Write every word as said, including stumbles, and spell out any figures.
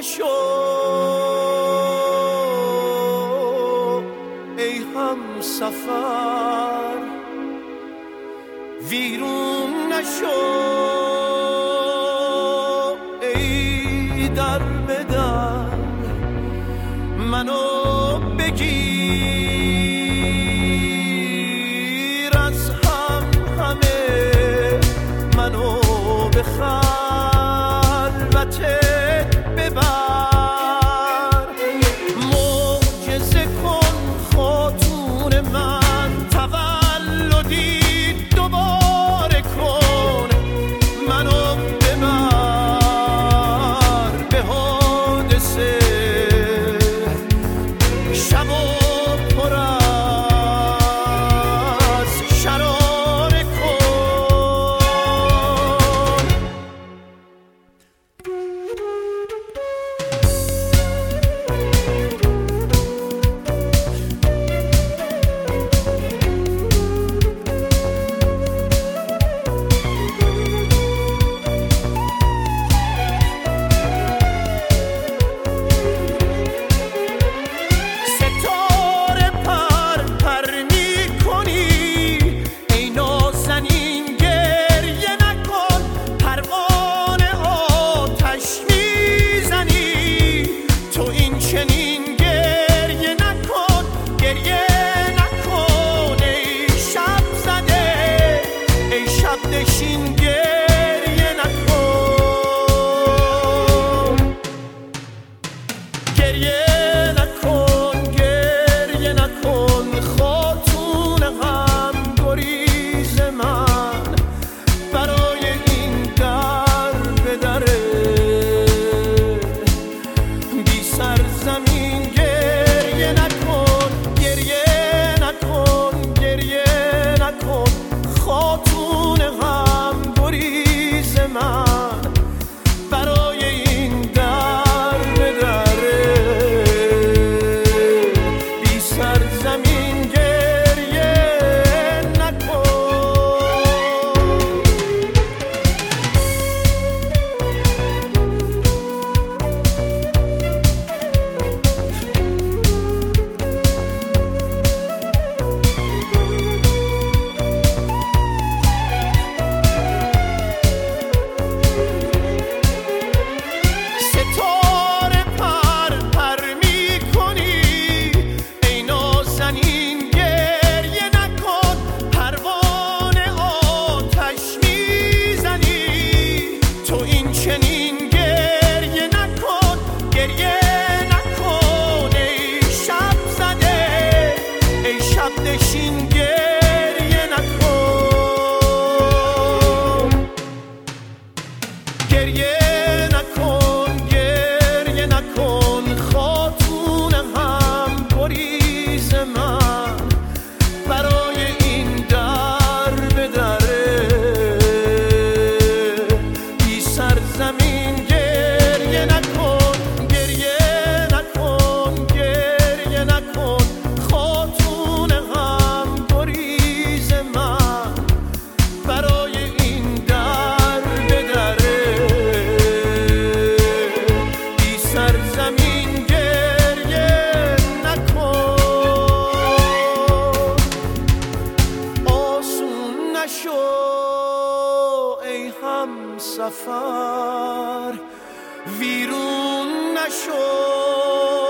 نشو ای هم سفر، ویرون نشو ای در به در، منو بگیر از هم همه، منو به خلوتت ببر، معجزه کن خاتون من، تولدی دوباره کن، منو ببر به حادثه، شب و پر از شراره کن. ستاره پر پر میکنی ای نازنین، گریه نکن، پروانه آتش میزنی تو این چنین، گریه نکن گریه نکن ای شب زده، ای شب نشین گریه نکن، گریه نکن گریه نکن خاتون غم گریز من، برای این در به دره بی سرزمین، گریه نکن گریه نکن گریه نکن خاتون غم گریز من، برای این در به دره بی سرزمین، گریه نکن. ستاره پر پر میکنی ای نازنین، گریه نکن، پروانه آتش میزنی تو این چنین، گریه نکن گریه نکن ای شب زده، ای شب نشین گریه نکن، گریه نکن گریه نکن خاتون هم گریز من، برای این در به دره بی سرزمین، گریه نکن گریه نکن گریه نکن خاتون هم گریز من، برای این در به دره بی سرزمین، گریه نکن. آسون نشو ای هم سفر، ویرون نشو